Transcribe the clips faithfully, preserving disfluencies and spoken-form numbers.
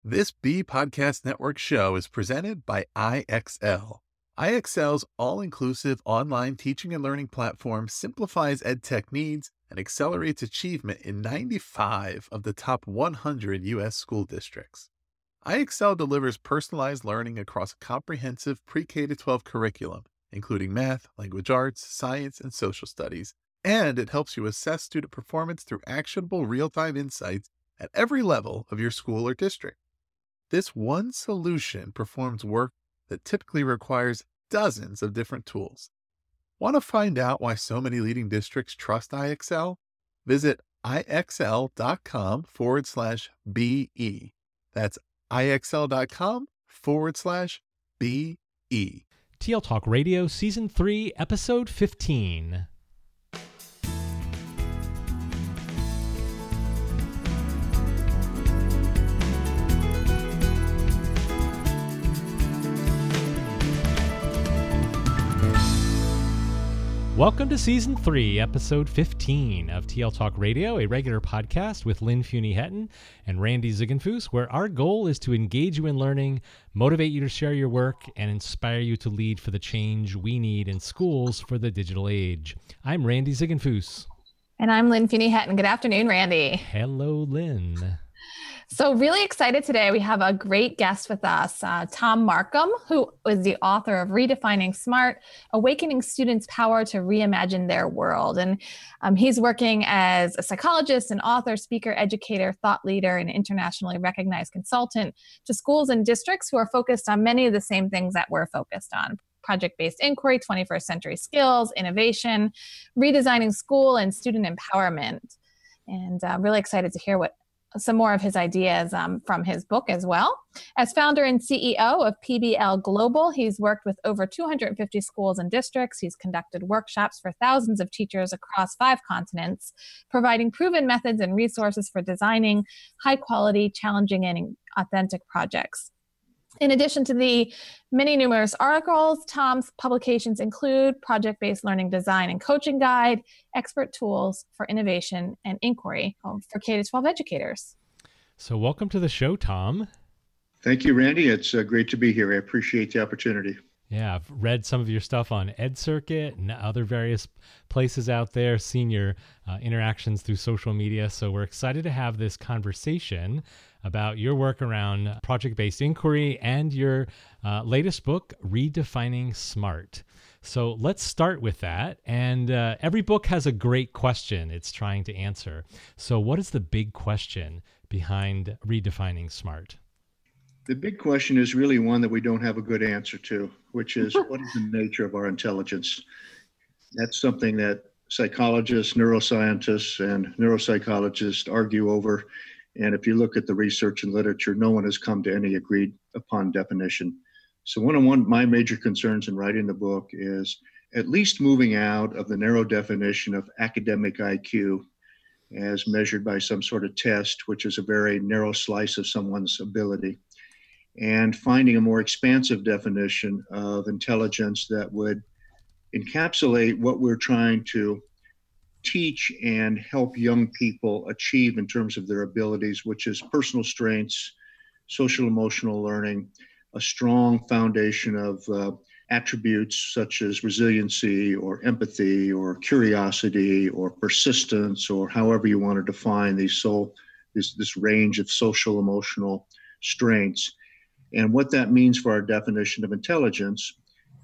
This B Podcast Network show is presented by I X L. I X L's all-inclusive online teaching and learning platform simplifies edtech needs and accelerates achievement in ninety-five of the top one hundred U S school districts. I X L delivers personalized learning across a comprehensive pre-K to twelve curriculum, including math, language arts, science, and social studies, and it helps you assess student performance through actionable real-time insights at every level of your school or district. This one solution performs work that typically requires dozens of different tools. Want to find out why so many leading districts trust I X L? Visit ixl.com forward slash BE. That's ixl.com forward slash BE. T L Talk Radio, Season three, Episode fifteen. Welcome to Season three, Episode fifteen of T L Talk Radio, a regular podcast with Lynn Fuini-Hetton and Randy Ziegenfuss, where our goal is to engage you in learning, motivate you to share your work, and inspire you to lead for the change we need in schools for the digital age. I'm Randy Ziegenfuss. And I'm Lynn Fuini-Hetton. Good afternoon, Randy. Hello, Lynn. So really excited today. We have a great guest with us, uh, Tom Markham, who is the author of Redefining Smart, Awakening Students' Power to Reimagine Their World. And um, he's working as a psychologist, an author, speaker, educator, thought leader, and internationally recognized consultant to schools and districts who are focused on many of the same things that we're focused on: project-based inquiry, twenty-first century skills, innovation, redesigning school, and student empowerment. And I'm uh, really excited to hear what some more of his ideas um, from his book as well. As founder and C E O of P B L Global, he's worked with over two hundred fifty schools and districts. He's conducted workshops for thousands of teachers across five continents, providing proven methods and resources for designing high quality, challenging, and authentic projects. In addition to the many numerous articles, Tom's publications include Project-Based Learning Design and Coaching Guide, Expert Tools for Innovation and Inquiry for K to twelve educators. So welcome to the show, Tom. Thank you, Randy. It's uh, great to be here. I appreciate the opportunity. Yeah, I've read some of your stuff on EdCircuit and other various places out there, seen your uh, interactions through social media. So we're excited to have this conversation about your work around project-based inquiry and your uh, latest book, Redefining Smart. So let's start with that. And uh, every book has a great question it's trying to answer. So what is the big question behind Redefining Smart? The big question is really one that we don't have a good answer to, which is what is the nature of our intelligence? That's something that psychologists, neuroscientists, and neuropsychologists argue over. And if you look at the research and literature, no one has come to any agreed upon definition. So one of one, my major concerns in writing the book is at least moving out of the narrow definition of academic I Q as measured by some sort of test, which is a very narrow slice of someone's ability, and finding a more expansive definition of intelligence that would encapsulate what we're trying to teach and help young people achieve in terms of their abilities, which is personal strengths, social emotional learning, a strong foundation of uh, attributes such as resiliency or empathy or curiosity or persistence, or however you want to define these so this this range of social emotional strengths, and what that means for our definition of intelligence.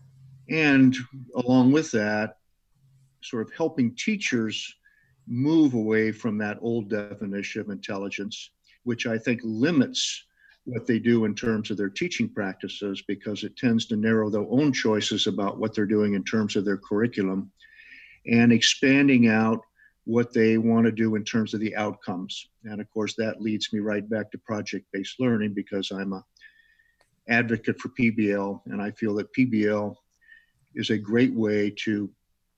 And along with that, sort of helping teachers move away from that old definition of intelligence, which I think limits what they do in terms of their teaching practices, because it tends to narrow their own choices about what they're doing in terms of their curriculum, and expanding out what they want to do in terms of the outcomes. And of course, that leads me right back to project-based learning, because I'm a advocate for P B L, and I feel that P B L is a great way to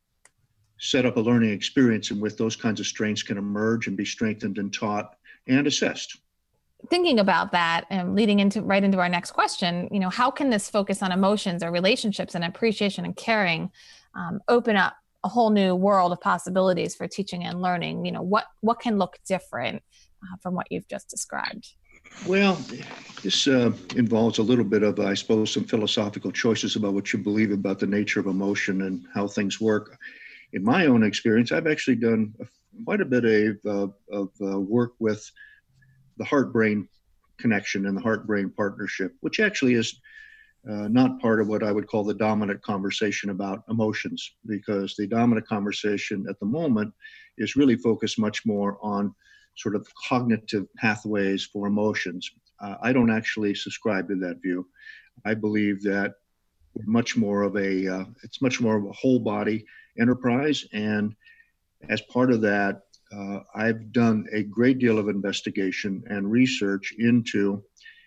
set up a learning experience in which those kinds of strengths can emerge and be strengthened and taught and assessed. Thinking about that and leading into right into our next question, you know, how can this focus on emotions or relationships and appreciation and caring um, open up a whole new world of possibilities for teaching and learning? You know, what what can look different uh, from what you've just described? Well, this uh, involves a little bit of, I suppose, some philosophical choices about what you believe about the nature of emotion and how things work. In my own experience, I've actually done quite a bit of, uh, of uh, work with the heart-brain connection and the heart-brain partnership, which actually is uh, not part of what I would call the dominant conversation about emotions, because the dominant conversation at the moment is really focused much more on sort of cognitive pathways for emotions. Uh, I don't actually subscribe to that view. I believe that much more of a, uh, it's much more of a whole body enterprise. And as part of that, uh, I've done a great deal of investigation and research into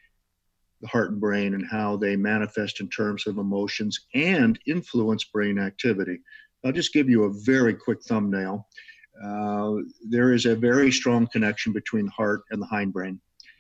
the heart and brain and how they manifest in terms of emotions and influence brain activity. I'll just give you a very quick thumbnail. Uh, there is a very strong connection between the heart and the hindbrain.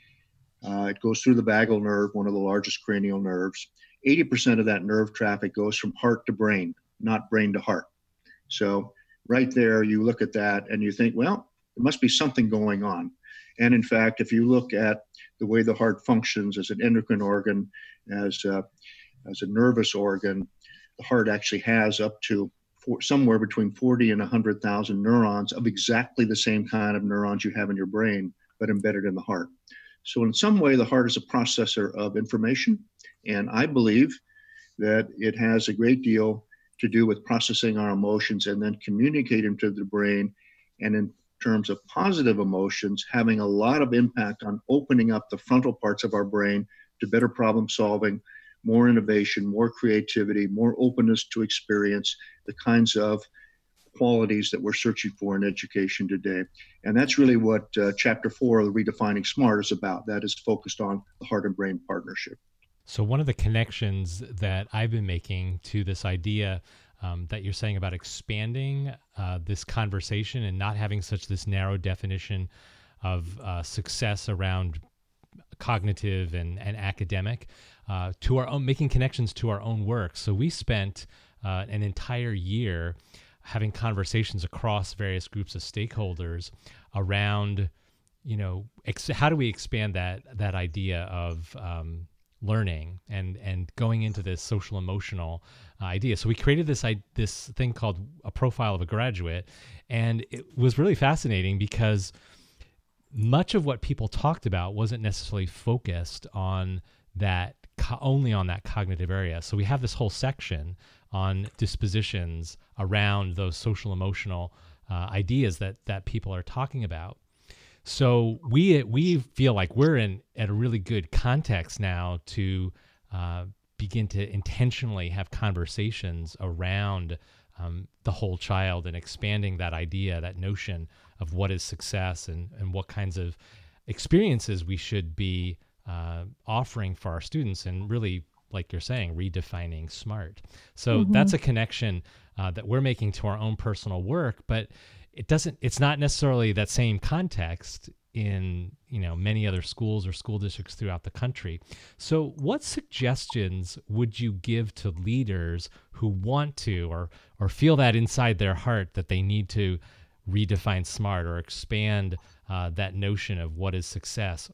Uh, it goes through the vagal nerve, one of the largest cranial nerves. eighty percent of that nerve traffic goes from heart to brain, not brain to heart. So right there, you look at that and you think, well, there must be something going on. And in fact, if you look at the way the heart functions as an endocrine organ, as a, as a nervous organ, the heart actually has up to for somewhere between forty and one hundred thousand neurons of exactly the same kind of neurons you have in your brain, but embedded in the heart. So in some way, the heart is a processor of information. And I believe that it has a great deal to do with processing our emotions and then communicating to the brain. And in terms of positive emotions, having a lot of impact on opening up the frontal parts of our brain to better problem solving, more innovation, more creativity, more openness to experience, the kinds of qualities that we're searching for in education today. And that's really what uh, chapter four of Redefining Smart is about. That is focused on the heart and brain partnership. So one of the connections that I've been making to this idea um, that you're saying about expanding uh, this conversation and not having such this narrow definition of uh, success around cognitive and, and academic uh, to our own, making connections to our own work. So we spent uh, an entire year having conversations across various groups of stakeholders around, you know, ex- how do we expand that that idea of um, learning and and going into this social emotional uh, idea. So we created this I- this thing called a profile of a graduate, and it was really fascinating because much of what people talked about wasn't necessarily focused on that co- only on that cognitive area. So we have this whole section on dispositions around those social emotional uh, ideas that that people are talking about. So we we feel like we're in at a really good context now to uh, begin to intentionally have conversations around um, the whole child and expanding that idea, that notion of what is success and, and what kinds of experiences we should be uh, offering for our students, and really, like you're saying, redefining SMART. So mm-hmm. that's a connection uh, that we're making to our own personal work, but it doesn't, it's not necessarily that same context in, you know, many other schools or school districts throughout the country. So what suggestions would you give to leaders who want to, or, or feel that inside their heart that they need to redefine SMART or expand uh, that notion of what is success?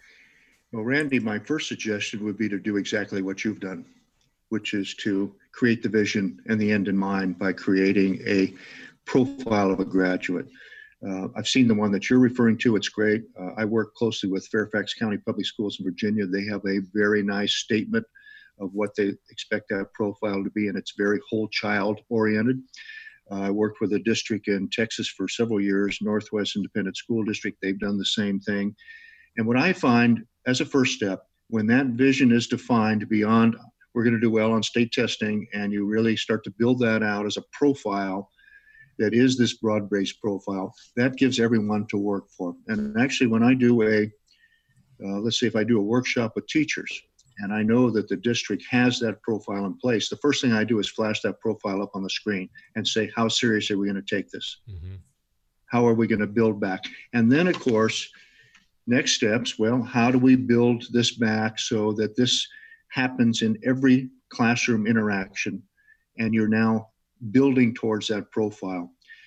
Well, Randy, my first suggestion would be to do exactly what you've done, which is to create the vision and the end in mind by creating a profile of a graduate. Uh, I've seen the one that you're referring to. It's great. Uh, I work closely with Fairfax County Public Schools in Virginia. They have a very nice statement of what they expect that profile to be, and it's very whole child oriented. Uh, I worked with a district in Texas for several years, Northwest Independent School District. They've done the same thing. And what I find as a first step, when that vision is defined beyond, we're going to do well on state testing, and you really start to build that out as a profile that is this broad-based profile, that gives everyone to work for. And actually, when I do a, uh, let's say if I do a workshop with teachers, and I know that the district has that profile in place, the first thing I do is flash that profile up on the screen and say, how serious are we going to take this? Mm-hmm. How are we going to build back? And then, of course, next steps, well, how do we build this back so that this happens in every classroom interaction, and you're now building towards that profile.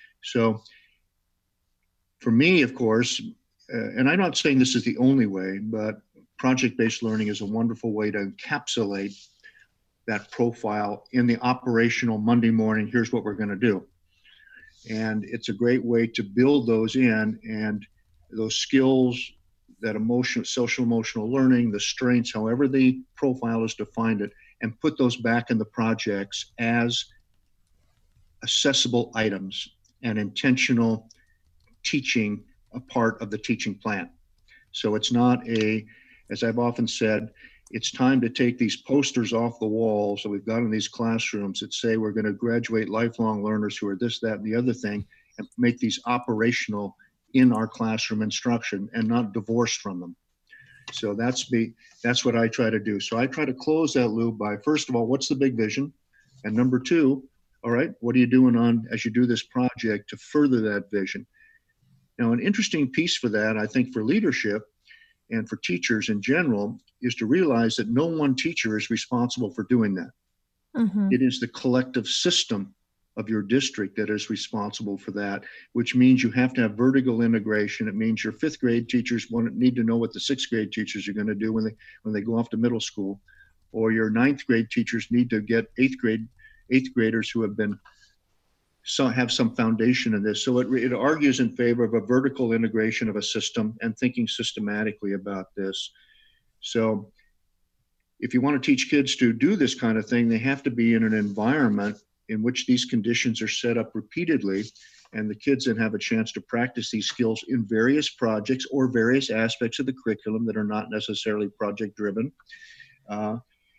So for me, of course, uh, and I'm not saying this is the only way, but project-based learning is a wonderful way to encapsulate that profile in the operational Monday morning, here's what we're going to do. And it's a great way to build those in, and those skills, that emotion, social emotional learning, the strengths, however the profile is defined it, and put those back in the projects as accessible items and intentional teaching, a part of the teaching plan. So it's not a, as I've often said, it's time to take these posters off the walls that we've got in these classrooms that say we're going to graduate lifelong learners who are this, that, and the other thing, and make these operational in our classroom instruction and not divorced from them. So that's be that's what I try to do. So I try to close that loop by, first of all, what's the big vision? And number two, all right, what are you doing on as you do this project to further that vision? Now, an interesting piece for that, I think, for leadership and for teachers in general, is to realize that no one teacher is responsible for doing that. Mm-hmm. It is the collective system of your district that is responsible for that, which means you have to have vertical integration. It means your fifth grade teachers want, need to know what the sixth grade teachers are going to do when they when they go off to middle school, or your ninth grade teachers need to get eighth grade eighth graders who have been so have some foundation in this. So it, it argues in favor of a vertical integration of a system and thinking systematically about this. So if you want to teach kids to do this kind of thing, they have to be in an environment in which these conditions are set up repeatedly, and the kids then have a chance to practice these skills in various projects or various aspects of the curriculum that are not necessarily project driven, uh,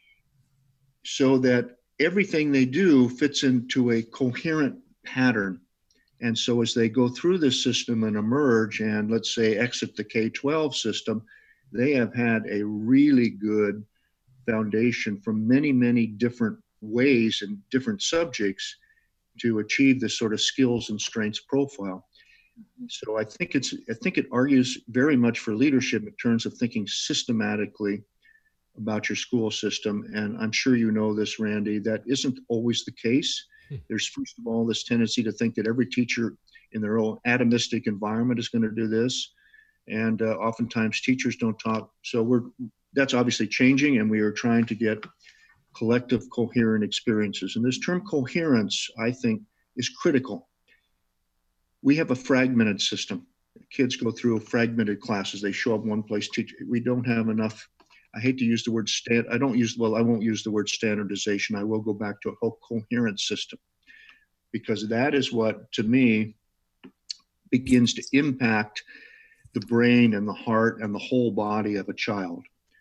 so that everything they do fits into a coherent pattern. And so as they go through this system and emerge and, let's say, exit the K twelve system, they have had a really good foundation from many, many different ways and different subjects to achieve this sort of skills and strengths profile. So I think it's I think it argues very much for leadership in terms of thinking systematically about your school system. And I'm sure you know this, Randy, that isn't always the case. There's, first of all, this tendency to think that every teacher in their own atomistic environment is going to do this. And uh, oftentimes teachers don't talk. So we're that's obviously changing, and we are trying to get collective coherent experiences. And this term coherence, I think, is critical. We have a fragmented system. Kids go through fragmented classes. They show up one place, teach. We don't have enough. I hate to use the word stand. I don't use, well, I won't use the word standardization. I will go back to a whole coherent system, because that is what, to me, begins to impact the brain and the heart and the whole body of a child.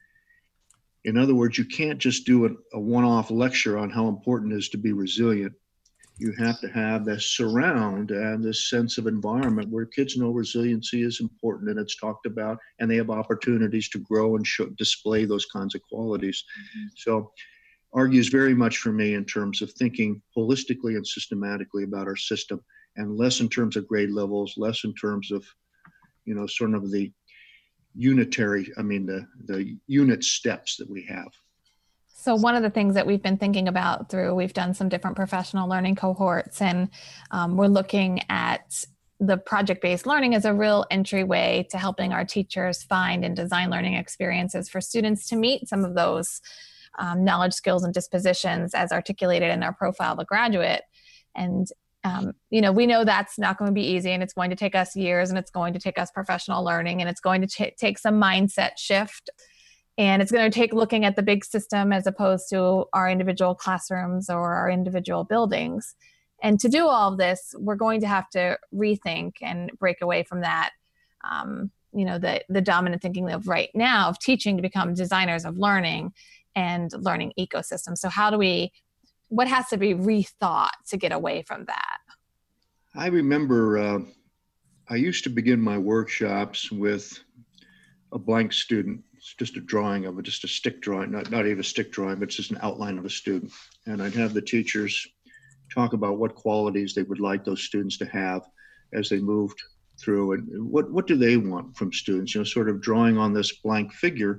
In other words, you can't just do a, a one-off lecture on how important it is to be resilient. You have to have this surround and this sense of environment where kids know resiliency is important and it's talked about, and they have opportunities to grow and show, display those kinds of qualities. Mm-hmm. So argues very much for me in terms of thinking holistically and systematically about our system, and less in terms of grade levels, less in terms of, you know, sort of the unitary, I mean, the, the unit steps that we have. So one of the things that we've been thinking about through, we've done some different professional learning cohorts, and um, we're looking at the project-based learning as a real entryway to helping our teachers find and design learning experiences for students to meet some of those um, knowledge, skills, and dispositions as articulated in our profile of a graduate. And Um, you know, we know that's not going to be easy, and it's going to take us years, and it's going to take us professional learning, and it's going to t- take some mindset shift, and it's going to take looking at the big system as opposed to our individual classrooms or our individual buildings. And to do all of this, we're going to have to rethink and break away from that, um, you know, the, the dominant thinking of right now of teaching to become designers of learning and learning ecosystems. So how do we what has to be rethought to get away from that? I remember uh, I used to begin my workshops with a blank student. It's just a drawing of it, just a stick drawing, not, not even a stick drawing, but just an outline of a student. And I'd have the teachers talk about what qualities they would like those students to have as they moved through, and what, what do they want from students, you know, sort of drawing on this blank figure.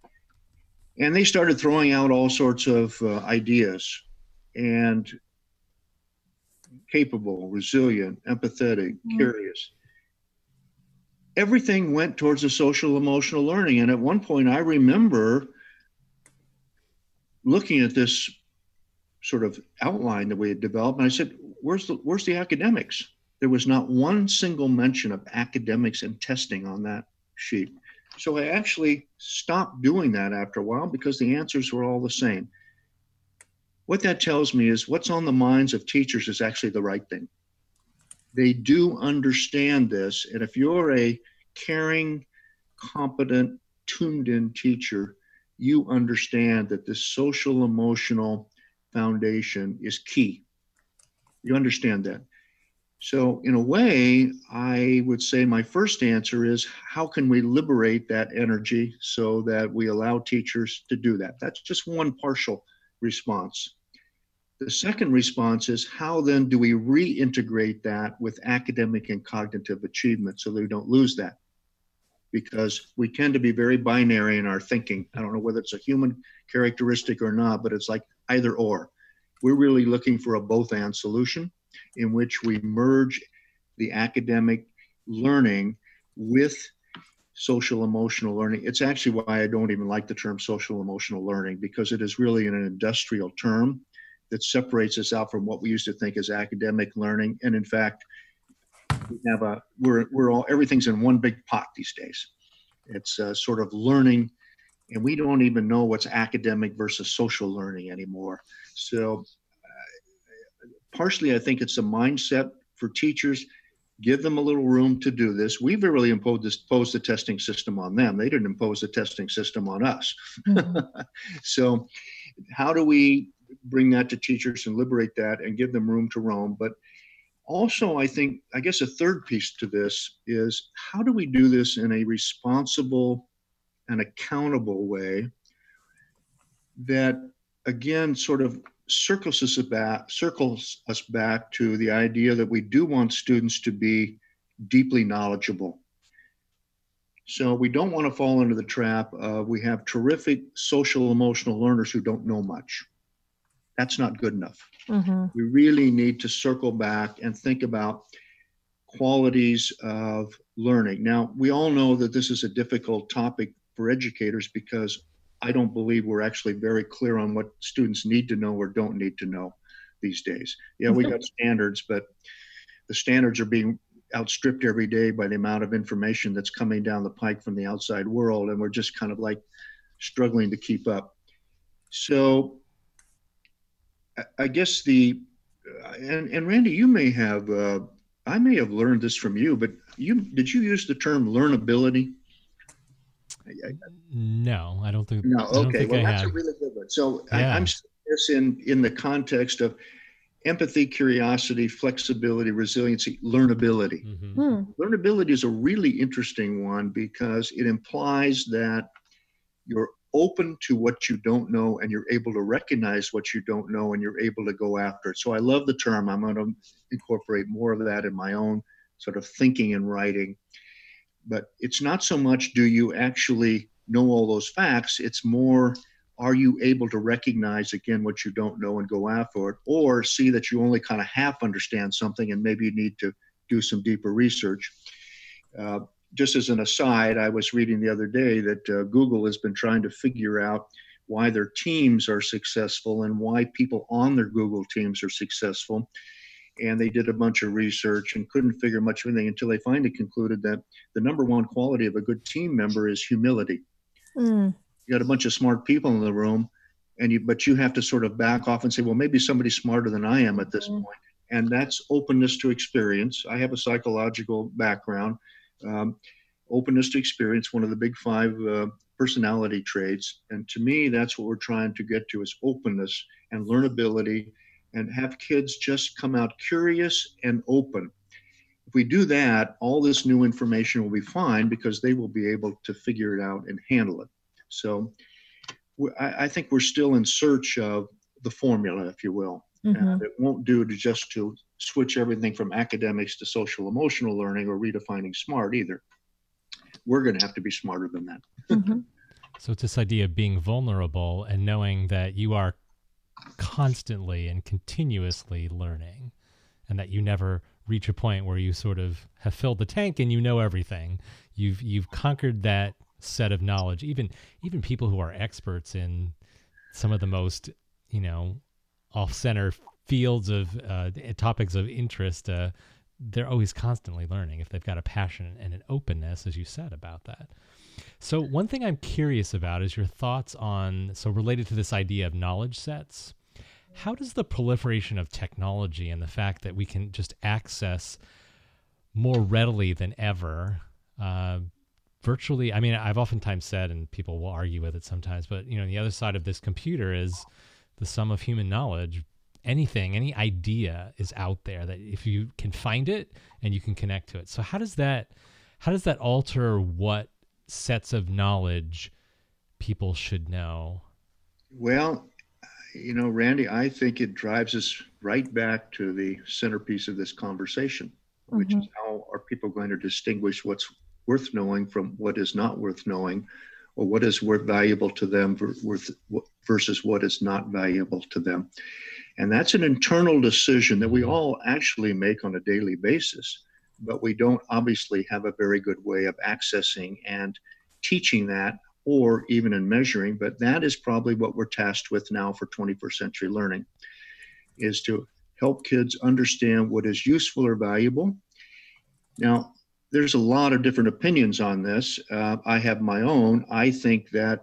And they started throwing out all sorts of uh, ideas. And capable, resilient, empathetic, mm-hmm. curious. everything went towards the social emotional learning. And at one point, I remember looking at this sort of outline that we had developed, and I said, where's the, where's the academics? There was not one single mention of academics and testing on that sheet. So I actually stopped doing that after a while because the answers were all the same. What that tells me is what's on the minds of teachers is actually the right thing. They do understand this. And if you're a caring, competent, tuned-in teacher, you understand that this social emotional foundation is key. You understand that. So in a way, I would say my first answer is how can we liberate that energy so that we allow teachers to do that? That's just one partial response. The second response is how then do we reintegrate that with academic and cognitive achievement so that we don't lose that? Because we tend to be very binary in our thinking. I don't know whether it's a human characteristic or not, but it's like either or. We're really looking for a both and solution in which we merge the academic learning with social emotional learning. It's actually why I don't even like the term social emotional learning, because it is really an industrial term that separates us out from what we used to think as academic learning. And in fact, we have a, we're, we're all, everything's in one big pot these days. It's uh, sort of learning, and we don't even know what's academic versus social learning anymore. So uh, partially, I think it's a mindset for teachers. Give them a little room to do this. We've really imposed, this, imposed the testing system on them. They didn't impose the testing system on us. Mm-hmm. So how do we bring that to teachers and liberate that and give them room to roam? But also, I think, I guess a third piece to this is how do we do this in a responsible and accountable way that, again, sort of circles us back, circles us back to the idea that we do want students to be deeply knowledgeable. So we don't want to fall into the trap of we have terrific social emotional learners who don't know much. That's not good enough. Mm-hmm. We really need to circle back and think about qualities of learning. Now, we all know that this is a difficult topic for educators because I don't believe we're actually very clear on what students need to know or don't need to know these days. Yeah, we got standards, but the standards are being outstripped every day by the amount of information that's coming down the pike from the outside world, and we're just kind of like struggling to keep up. So I guess the, and, and Randy, you may have, uh, I may have learned this from you, but you did you use the term learnability? No, I don't think. No, I don't okay. think Well, I that's have. a really good one. So Yeah. I, I'm saying this in, in the context of empathy, curiosity, flexibility, resiliency, learnability. Mm-hmm. Hmm. Learnability is a really interesting one because it implies that you're open to what you don't know and you're able to recognize what you don't know and you're able to go after it. So I love the term. I'm going to incorporate more of that in my own sort of thinking and writing. But it's not so much do you actually know all those facts, it's more are you able to recognize again what you don't know and go after it, or see that you only kind of half understand something and maybe you need to do some deeper research. Uh, just as an aside, I was reading the other day that uh, Google has been trying to figure out why their teams are successful and why people on their Google teams are successful. And they did a bunch of research and couldn't figure much of anything until they finally concluded that the number one quality of a good team member is humility. Mm. You got a bunch of smart people in the room, and you, but you have to sort of back off and say, well, maybe somebody's smarter than I am at this mm. point. And that's openness to experience. I have a psychological background. Um, openness to experience, one of the big five uh, personality traits. And to me, that's what we're trying to get to is openness and learnability, and have kids just come out curious and open. If we do that, all this new information will be fine because they will be able to figure it out and handle it. So I, I think we're still in search of the formula, if you will. Mm-hmm. And it won't do to just to switch everything from academics to social emotional learning or redefining SMART either. We're going to have to be smarter than that. Mm-hmm. So it's this idea of being vulnerable and knowing that you are constantly and continuously learning, and that you never reach a point where you sort of have filled the tank and you know everything. you've you've conquered that set of knowledge. Even even people who are experts in some of the most, you know, off-center fields of uh, topics of interest, uh, they're always constantly learning if they've got a passion and an openness, as you said, about that. So one thing I'm curious about is your thoughts on, so related to this idea of knowledge sets, how does the proliferation of technology and the fact that we can just access more readily than ever, uh, virtually, I mean, I've oftentimes said, and people will argue with it sometimes, but, you know, the other side of this computer is the sum of human knowledge. Anything, any idea is out there that if you can find it and you can connect to it. So how does that, how does that alter what sets of knowledge people should know? Well, you know, Randy, I think it drives us right back to the centerpiece of this conversation, which mm-hmm. is how are people going to distinguish what's worth knowing from what is not worth knowing, or what is worth valuable to them versus what is not valuable to them. And that's an internal decision that we all actually make on a daily basis, but we don't obviously have a very good way of accessing and teaching that, or even in measuring. But that is probably what we're tasked with now for twenty-first century learning, is to help kids understand what is useful or valuable. Now, there's a lot of different opinions on this. Uh, I have my own. I think that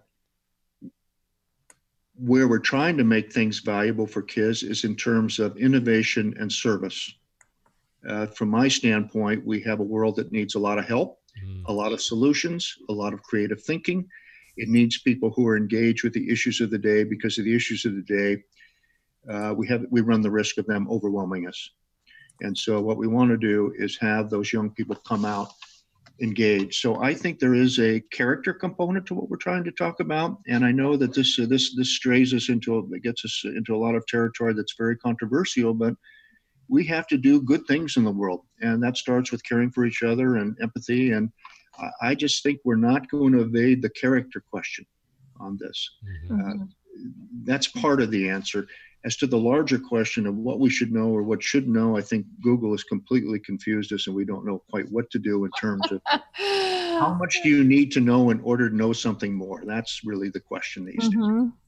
where we're trying to make things valuable for kids is in terms of innovation and service. Uh, from my standpoint, we have a world that needs a lot of help, mm. a lot of solutions, a lot of creative thinking. It needs people who are engaged with the issues of the day, because of the issues of the day, uh, we have we run the risk of them overwhelming us. And so what we want to do is have those young people come out engaged. So I think there is a character component to what we're trying to talk about. And I know that this uh, this this strays us into, it gets us into a lot of territory that's very controversial, but we have to do good things in the world. And that starts with caring for each other and empathy. And I just think we're not going to evade the character question on this. Mm-hmm. Uh, that's part of the answer. As to the larger question of what we should know or what should know, I think Google has completely confused us, and we don't know quite what to do in terms of how much do you need to know in order to know something more? That's really the question these mm-hmm. days.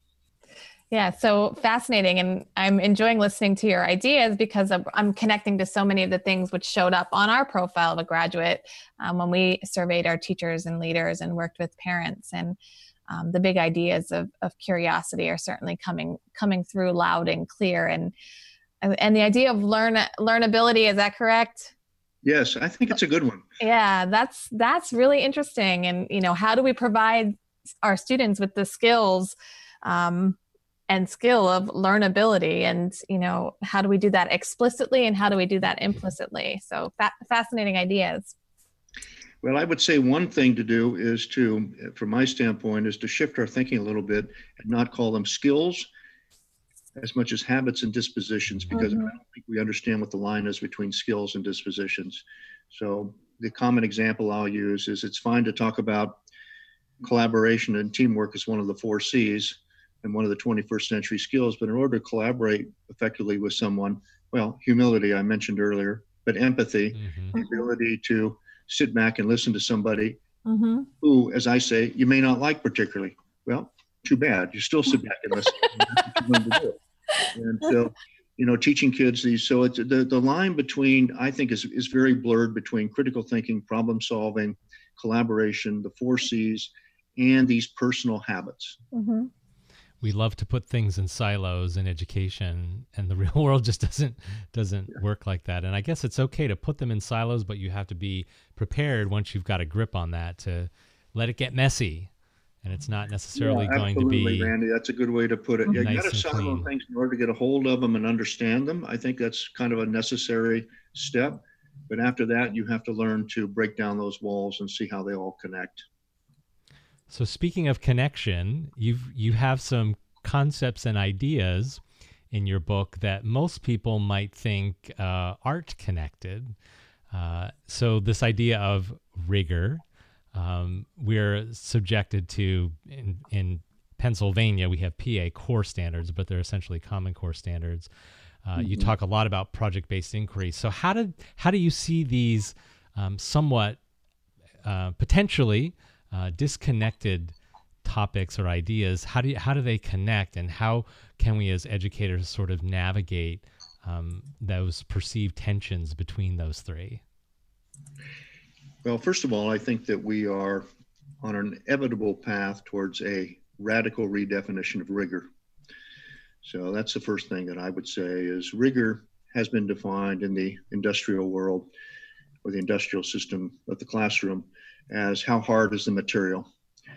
Yeah, so fascinating. And I'm enjoying listening to your ideas because I'm connecting to so many of the things which showed up on our profile of a graduate um, when we surveyed our teachers and leaders and worked with parents. And um, the big ideas of, of curiosity are certainly coming coming through loud and clear. And and the idea of learn learnability, is that correct? Yes, I think it's a good one. Yeah, that's that's really interesting. And, you know, how do we provide our students with the skills um, and skill of learnability, and, you know, how do we do that explicitly and how do we do that implicitly? So fa- fascinating ideas. Well, I would say one thing to do is to, from my standpoint, is to shift our thinking a little bit and not call them skills as much as habits and dispositions, because mm-hmm. I don't think we understand what the line is between skills and dispositions. So the common example I'll use is it's fine to talk about collaboration and teamwork as one of the four C's and one of the twenty-first century skills. But in order to collaborate effectively with someone, well, humility I mentioned earlier, but empathy, mm-hmm. the ability to sit back and listen to somebody mm-hmm. who, as I say, you may not like particularly. Well, too bad. You still sit back and listen. That's what you're going to do. And so, you know, teaching kids these, so it's the, the line between, I think is, is very blurred between critical thinking, problem solving, collaboration, the four C's, and these personal habits. Mm-hmm. We love to put things in silos in education, and the real world just doesn't doesn't yeah. work like that. And I guess it's okay to put them in silos, but you have to be prepared once you've got a grip on that to let it get messy. And it's not necessarily yeah, going to be. Randy, that's a good way to put it. Yeah, nice you got to silo things in order to get a hold of them and understand them. I think that's kind of a necessary step. But after that, you have to learn to break down those walls and see how they all connect. So speaking of connection, you've you have some concepts and ideas in your book that most people might think uh, aren't connected. Uh, so this idea of rigor, um, we're subjected to in, in Pennsylvania, we have P A core standards, but they're essentially Common Core standards. Uh, mm-hmm. You talk a lot about project-based inquiry. So how did how do you see these um, somewhat uh, potentially uh, disconnected topics or ideas, how do you, how do they connect, and how can we as educators sort of navigate um, those perceived tensions between those three? Well, first of all, I think that we are on an inevitable path towards a radical redefinition of rigor. So that's the first thing that I would say is rigor has been defined in the industrial world or the industrial system of the classroom as how hard is the material.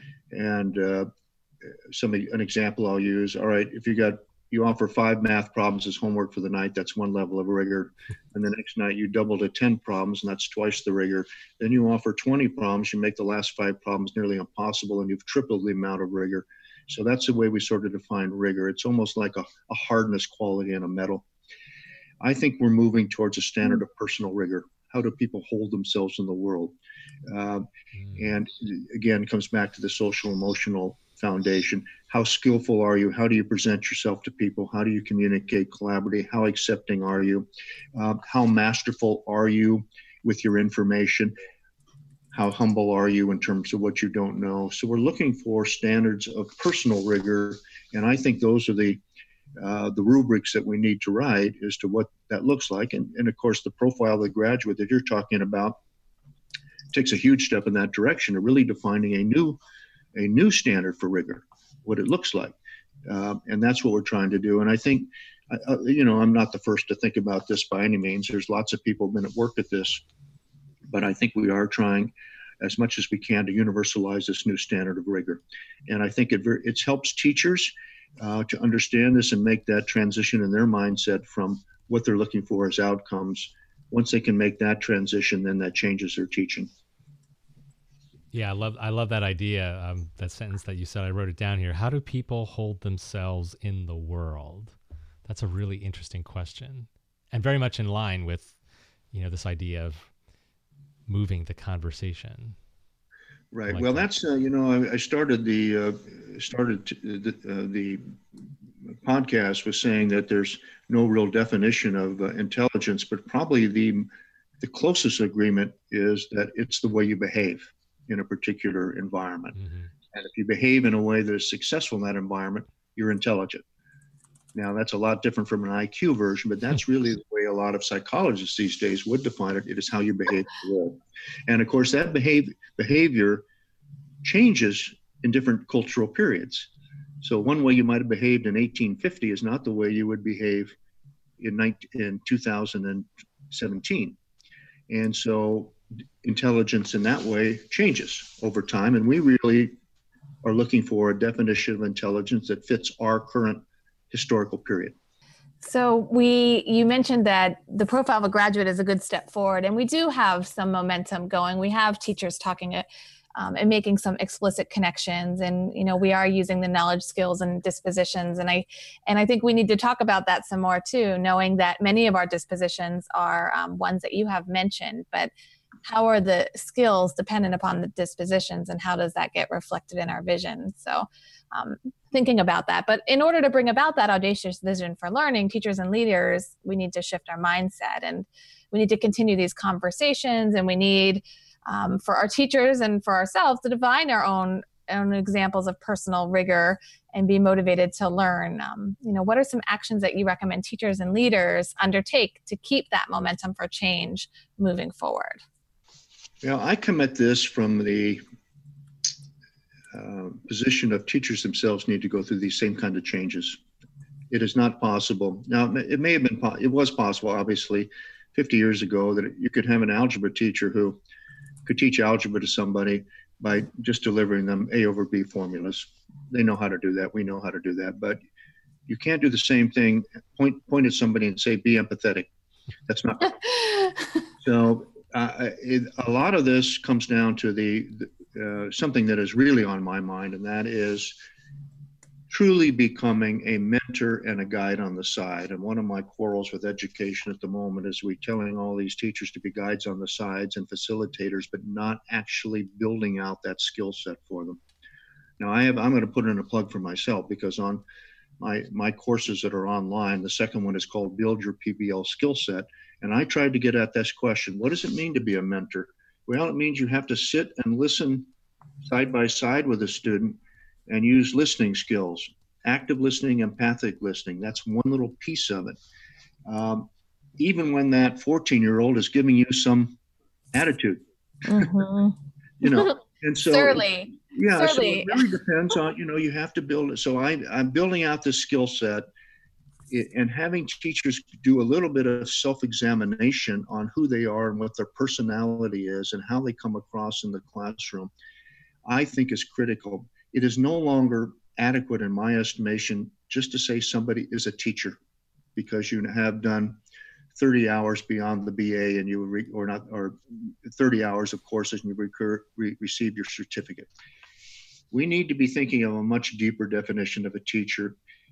And uh, some an example I'll use, all right, if you got you offer five math problems as homework for the night, that's one level of rigor. And the next night you double to ten problems, and that's twice the rigor. Then you offer twenty problems, you make the last five problems nearly impossible, and you've tripled the amount of rigor. So that's the way we sort of define rigor. It's almost like a, a hardness quality in a metal. I think we're moving towards a standard of personal rigor. How do people hold themselves in the world? Uh, and again, it comes back to the social emotional foundation. How skillful are you? How do you present yourself to people? How do you communicate, collaborate? How accepting are you? Uh, how masterful are you with your information? How humble are you in terms of what you don't know? So we're looking for standards of personal rigor. And I think those are the uh, the rubrics that we need to write as to what that looks like. And, and of course, the profile of the graduate that you're talking about takes a huge step in that direction of really defining a new a new standard for rigor, what it looks like. Uh, and that's what we're trying to do. And I think, uh, you know, I'm not the first to think about this by any means. There's lots of people who've been at work at this. But I think we are trying as much as we can to universalize this new standard of rigor. And I think it it helps teachers uh, to understand this and make that transition in their mindset from what they're looking for as outcomes. Once they can make that transition, then that changes their teaching. Yeah, I love I love that idea. Um, that sentence that you said, I wrote it down here. How do people hold themselves in the world? That's a really interesting question, and very much in line with, you know, this idea of moving the conversation. Right. Like well, that. that's uh, you know, I, I started the uh, started t- the, uh, the podcast with saying that there's no real definition of uh, intelligence, but probably the the closest agreement is that it's the way you behave in a particular environment. Mm-hmm. And if you behave in a way that is successful in that environment, you're intelligent. Now, that's a lot different from an I Q version, but that's really the way a lot of psychologists these days would define it. It is how you behave in the world. And of course, that behave, behavior changes in different cultural periods. So one way you might have behaved in eighteen fifty is not the way you would behave in, nineteen, in two thousand seventeen. And so intelligence in that way changes over time. And we really are looking for a definition of intelligence that fits our current historical period. So we, you mentioned that the profile of a graduate is a good step forward, and we do have some momentum going. We have teachers talking um, and making some explicit connections, and you know we are using the knowledge, skills, and dispositions. And I, and I think we need to talk about that some more too, knowing that many of our dispositions are um, ones that you have mentioned, but how are the skills dependent upon the dispositions, and how does that get reflected in our vision? So um, thinking about that. But in order to bring about that audacious vision for learning, teachers and leaders, we need to shift our mindset, and we need to continue these conversations, and we need um, for our teachers and for ourselves to define our own own examples of personal rigor and be motivated to learn. Um, you know, what are some actions that you recommend teachers and leaders undertake to keep that momentum for change moving forward? You know, I come at this from the uh, position of teachers themselves need to go through these same kind of changes. It is not possible. Now, it may have been, po- it was possible, obviously, fifty years ago that you could have an algebra teacher who could teach algebra to somebody by just delivering them A over B formulas. They know how to do that. We know how to do that. But you can't do the same thing, point, point at somebody and say, be empathetic. That's not. So uh, it, a lot of this comes down to the, the uh, something that is really on my mind, and that is truly becoming a mentor and a guide on the side. And one of my quarrels with education at the moment is we telling all these teachers to be guides on the sides and facilitators, but not actually building out that skill set for them. Now, I have, I'm going to put in a plug for myself, because on my, my courses that are online, the second one is called Build Your P B L Skill Set. And I tried to get at this question: what does it mean to be a mentor? Well, it means you have to sit and listen side by side with a student and use listening skills, active listening, empathic listening. That's one little piece of it. Um, even when that fourteen-year-old is giving you some attitude, Mm-hmm. you know, and so Surely. yeah, so Surely. it really depends on, you know, you have to build it. So I, I'm building out this skill set i- and having teachers do a little bit of self-examination on who they are and what their personality is and how they come across in the classroom, I think is critical. It is no longer adequate in my estimation just to say somebody is a teacher because you have done thirty hours beyond the B A and you re, or not, or thirty hours of courses and you recur, re, receive your certificate. We need to be thinking of a much deeper definition of a teacher.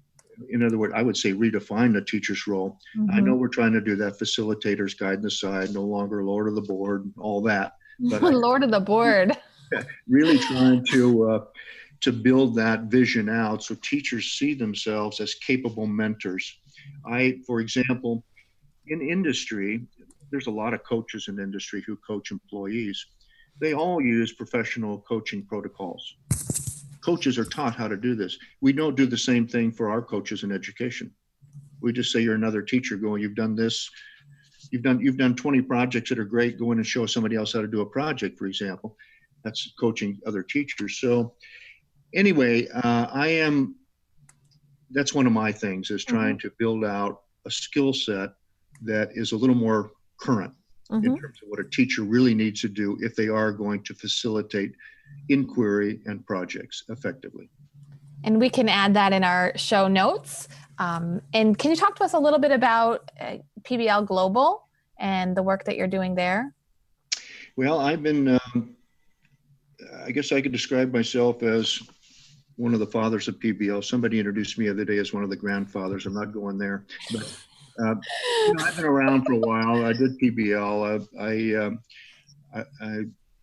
In other words, I would say redefine the teacher's role. Mm-hmm. I know we're trying to do that, facilitators, guide aside, no longer Lord of the board, all that. But Lord of the board. really trying to uh, to build that vision out so teachers see themselves as capable mentors. I, for example, in industry, there's a lot of coaches in industry who coach employees. They all use professional coaching protocols. Coaches are taught how to do this. We don't do the same thing for our coaches in education. We just say you're another teacher going, you've done this, you've done you've done twenty projects that are great, go in and show somebody else how to do a project, for example. That's coaching other teachers. So anyway, uh, I am, that's one of my things is trying mm-hmm. to build out a skill set that is a little more current mm-hmm. in terms of what a teacher really needs to do if they are going to facilitate inquiry and projects effectively. And we can add that in our show notes. Um, and can you talk to us a little bit about uh, P B L Global and the work that you're doing there? Well, I've been, um, I guess I could describe myself as one of the fathers of P B L. Somebody introduced me the other day as one of the grandfathers. I'm not going there. But uh, you know, I've been around for a while. I did P B L. I, I, um, I, I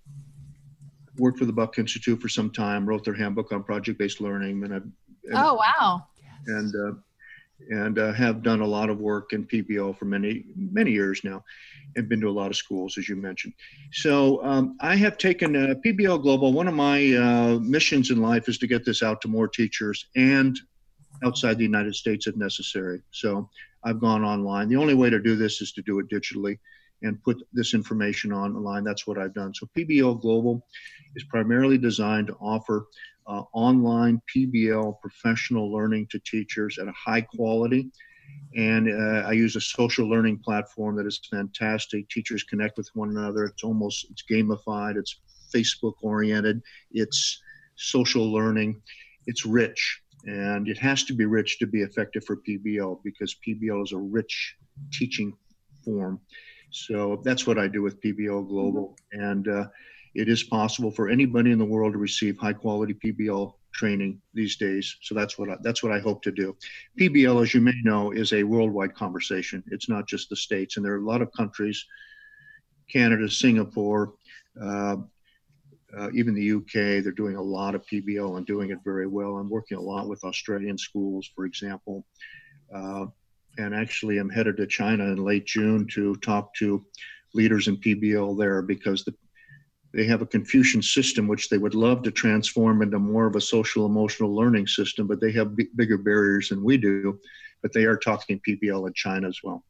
worked for the Buck Institute for some time, wrote their handbook on project-based learning. And, I, and oh, wow. And, uh, and uh, have done a lot of work in P B L for many, many years now, and been to a lot of schools, as you mentioned. So um, I have taken uh, P B L Global. One of my uh, missions in life is to get this out to more teachers and outside the United States if necessary. So I've gone online. The only way to do this is to do it digitally and put this information online. That's what I've done. So P B L Global is primarily designed to offer uh, online P B L professional learning to teachers at a high quality. And uh, I use a social learning platform that is fantastic. Teachers connect with one another. It's almost, it's gamified. It's Facebook oriented. It's social learning. It's rich. And it has to be rich to be effective for P B L because P B L is a rich teaching form. So that's what I do with P B L Global. And uh, it is possible for anybody in the world to receive high quality P B L training these days. So that's what I, that's what I hope to do. P B L, as you may know, is a worldwide conversation. It's not just the States. And there are a lot of countries, Canada, Singapore, uh, uh, even the U K, they're doing a lot of P B L and doing it very well. I'm working a lot with Australian schools, for example. Uh, and actually I'm headed to China in late June to talk to leaders in P B L there because the They have a Confucian system, which they would love to transform into more of a social emotional learning system, but they have b- bigger barriers than we do. But they are talking P B L in China as well.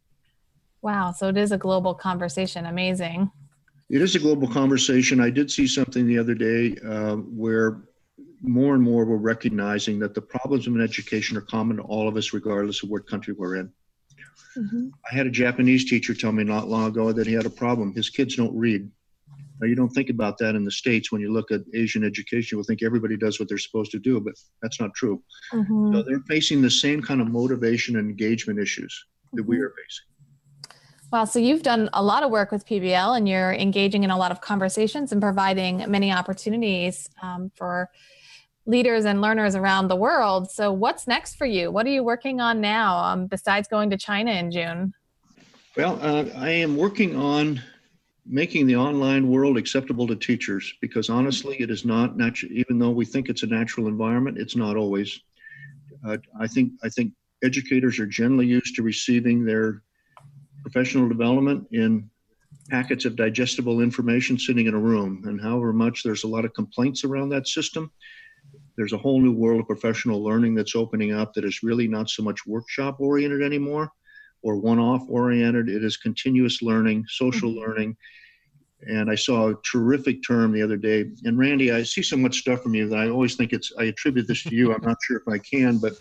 Wow. So it is a global conversation. Amazing. It is a global conversation. I did see something the other day uh, where more and more we're recognizing that the problems in education are common to all of us, regardless of what country we're in. Mm-hmm. I had a Japanese teacher tell me not long ago that he had a problem. His kids don't read. Now, you don't think about that in the States when you look at Asian education. You'll think everybody does what they're supposed to do, but that's not true. Mm-hmm. So they're facing the same kind of motivation and engagement issues that mm-hmm. we are facing. Wow. So you've done a lot of work with P B L and you're engaging in a lot of conversations and providing many opportunities um, for leaders and learners around the world. So what's next for you? What are you working on now um, besides going to China in June? Well, uh, I am working on making the online world acceptable to teachers, because honestly, it is not natural. Even though we think it's a natural environment, it's not always. Uh, I think I think educators are generally used to receiving their professional development in packets of digestible information sitting in a room. And however much there's a lot of complaints around that system, there's a whole new world of professional learning that's opening up that is really not so much workshop oriented anymore or one-off oriented. It is continuous learning, social mm-hmm. learning. And I saw a terrific term the other day. And Randy, I see so much stuff from you that I always think it's, I attribute this to you. I'm not sure if I can, but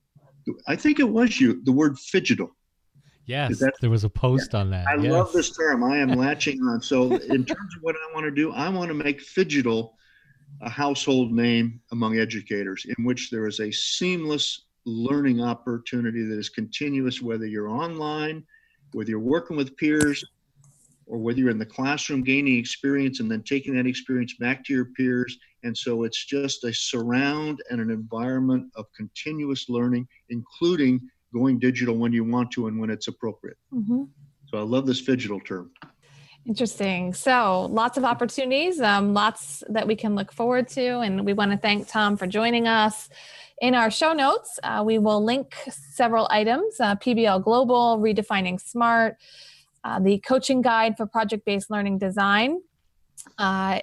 I think it was you, the word phygital. Yes, that, there was a post yeah, on that. I yes. love this term. I am latching on. So in terms of what I want to do, I want to make phygital a household name among educators in which there is a seamless learning opportunity that is continuous, whether you're online, whether you're working with peers, or whether you're in the classroom gaining experience and then taking that experience back to your peers. And so it's just a surround and an environment of continuous learning, including going digital when you want to and when it's appropriate. Mm-hmm. So I love this phygital term. Interesting. So lots of opportunities, um, lots that we can look forward to. And we want to thank Tom for joining us. In our show notes, uh, we will link several items, uh, P B L Global, Redefining Smart, uh, the coaching guide for project-based learning design. Uh,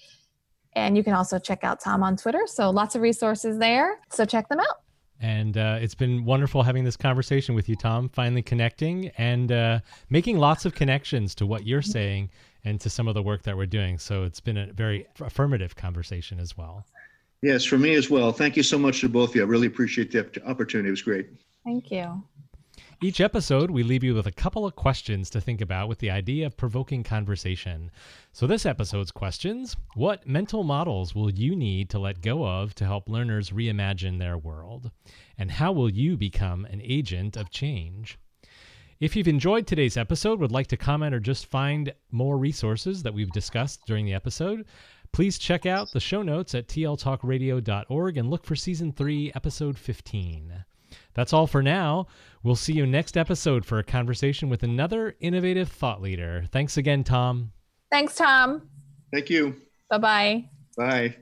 and you can also check out Tom on Twitter. So lots of resources there. So check them out. And uh, it's been wonderful having this conversation with you, Tom, finally connecting and uh, making lots of connections to what you're saying and to some of the work that we're doing. So it's been a very affirmative conversation as well. Yes, for me as well. Thank you so much to both of you. I really appreciate the opportunity. It was great. Thank you. Each episode, we leave you with a couple of questions to think about with the idea of provoking conversation. So this episode's questions: what mental models will you need to let go of to help learners reimagine their world? And how will you become an agent of change? If you've enjoyed today's episode, would like to comment or just find more resources that we've discussed during the episode, please check out the show notes at t l talk radio dot org and look for Season three, Episode fifteen. That's all for now. We'll see you next episode for a conversation with another innovative thought leader. Thanks again, Tom. Thanks, Tom. Thank you. Bye-bye. Bye.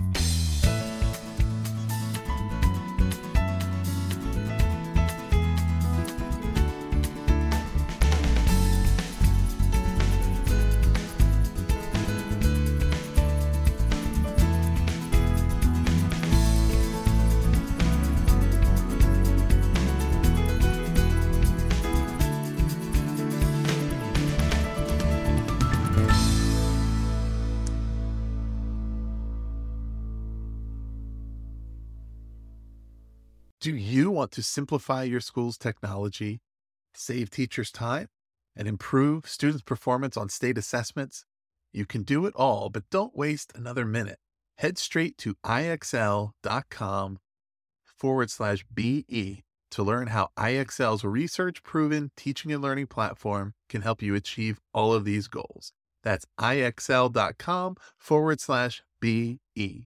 Do you want to simplify your school's technology, save teachers time, and improve students' performance on state assessments? You can do it all, but don't waste another minute. Head straight to ixl.com forward slash BE to learn how I X L's research-proven teaching and learning platform can help you achieve all of these goals. That's ixl.com forward slash BE.